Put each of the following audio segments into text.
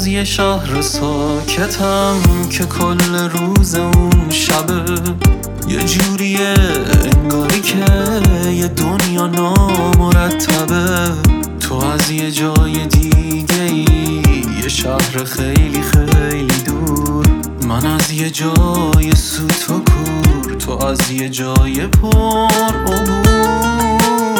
از یه شهر ساکتم که کل روز اون شبه یه جوریه انگاری که یه دنیا نامرتبه. تو از یه جای دیگه ای، یه شهر خیلی خیلی دور، من از یه جای سوت و کور، تو از یه جای پر عبور.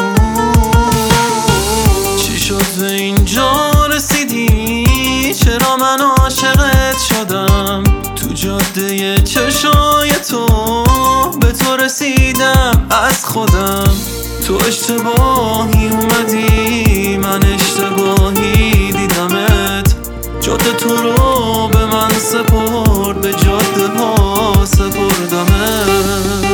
چی شد به اینجا رسیدی؟ چرا من عاشقت شدم؟ تو جاده چشای تو به تو رسیدم از خودم. تو اشتباهی اومدی، من اشتباهی دیدمت. جاده تو رو به من سپرد، به جاده ها سپردمت.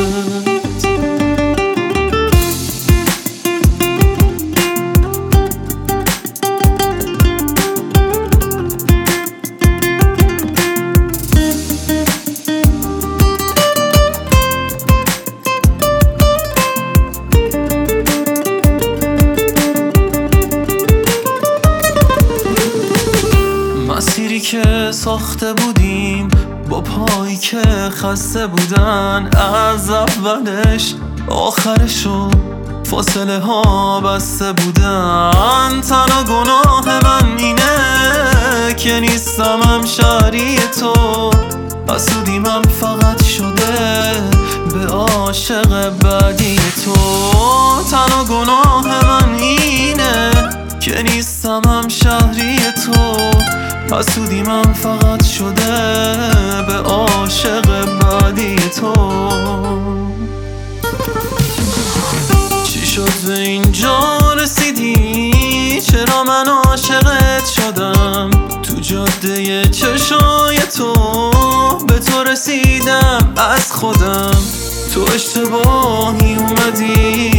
مسیری که ساخته بودیم با پایی که خسته بودن، از اولش آخرشو فاصله ها بسته بودن. تنها گناه من اینه که نیستم همشهری تو، حسودیم هم فقط شده به عاشق بعدی تو. تنها گناه من اینه که نیستم همشهری تو، حسودیم هم فقط شده به عاشق بعدی تو. چی شد به اینجا رسیدی؟ چرا من عاشقت شدم؟ تو جاده چشای تو به تو رسیدم از خودم. تو اشتباهی اومدی،